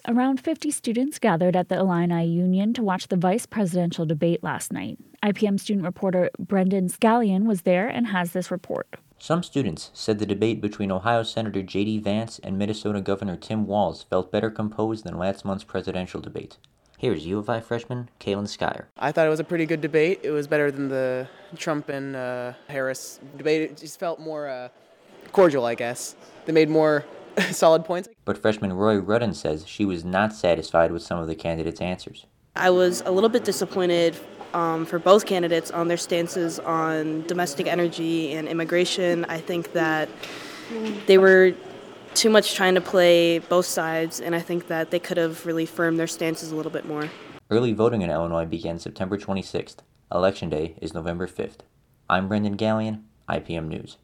Around 50 students gathered at the Illini Union to watch the vice presidential debate last night. IPM student reporter Brendan Scallion was there and has this report. Some students said the debate between Ohio Senator J.D. Vance and Minnesota Governor Tim Walz felt better composed than last month's presidential debate. Here's U of I freshman Kaylin Skyer. I thought it was a pretty good debate. It was better than the Trump and Harris debate. It just felt more cordial, I guess. They made more solid points. But freshman Roy Rudden says she was not satisfied with some of the candidates' answers. I was a little bit disappointed for both candidates on their stances on domestic energy and immigration. I think that they were too much trying to play both sides, and I think that they could have really firmed their stances a little bit more. Early voting in Illinois began September 26th. Election Day is November 5th. I'm Brendan Gallion, IPM News.